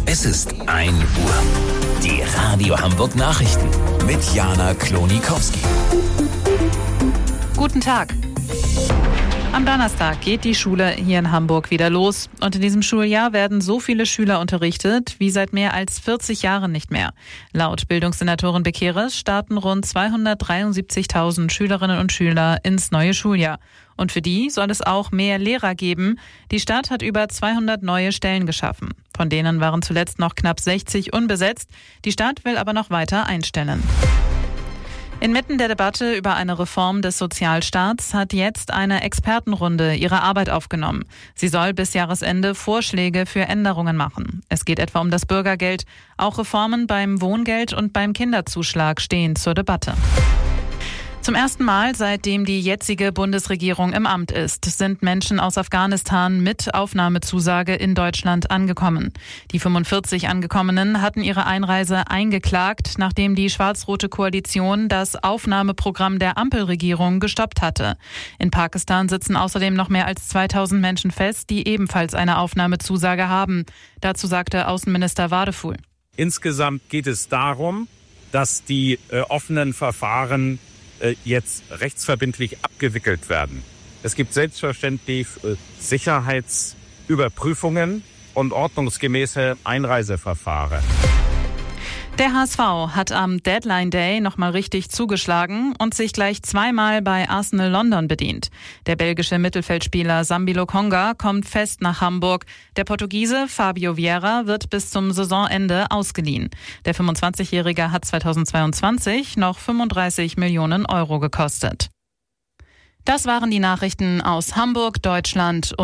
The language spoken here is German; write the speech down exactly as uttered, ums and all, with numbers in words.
Es ist ein Uhr. Die Radio Hamburg Nachrichten mit Jana Klonikowski. Guten Tag. Am Donnerstag geht die Schule hier in Hamburg wieder los. Und in diesem Schuljahr werden so viele Schüler unterrichtet wie seit mehr als vierzig Jahren nicht mehr. Laut Bildungssenatorin Bekeres starten rund zweihundertdreiundsiebzigtausend Schülerinnen und Schüler ins neue Schuljahr. Und für die soll es auch mehr Lehrer geben. Die Stadt hat über zweihundert neue Stellen geschaffen. Von denen waren zuletzt noch knapp sechzig unbesetzt. Die Stadt will aber noch weiter einstellen. Inmitten der Debatte über eine Reform des Sozialstaats hat jetzt eine Expertenrunde ihre Arbeit aufgenommen. Sie soll bis Jahresende Vorschläge für Änderungen machen. Es geht etwa um das Bürgergeld. Auch Reformen beim Wohngeld und beim Kinderzuschlag stehen zur Debatte. Zum ersten Mal, seitdem die jetzige Bundesregierung im Amt ist, sind Menschen aus Afghanistan mit Aufnahmezusage in Deutschland angekommen. Die fünfundvierzig Angekommenen hatten ihre Einreise eingeklagt, nachdem die schwarz-rote Koalition das Aufnahmeprogramm der Ampelregierung gestoppt hatte. In Pakistan sitzen außerdem noch mehr als zweitausend Menschen fest, die ebenfalls eine Aufnahmezusage haben. Dazu sagte Außenminister Wadeful. Insgesamt geht es darum, dass die äh, offenen Verfahren jetzt rechtsverbindlich abgewickelt werden. Es gibt selbstverständlich Sicherheitsüberprüfungen und ordnungsgemäße Einreiseverfahren. Der H S V hat am Deadline Day nochmal richtig zugeschlagen und sich gleich zweimal bei Arsenal London bedient. Der belgische Mittelfeldspieler Sambi Lokonga kommt fest nach Hamburg. Der Portugiese Fabio Vieira wird bis zum Saisonende ausgeliehen. Der fünfundzwanzigjährige hat zweitausendzweiundzwanzig noch fünfunddreißig Millionen Euro gekostet. Das waren die Nachrichten aus Hamburg, Deutschland und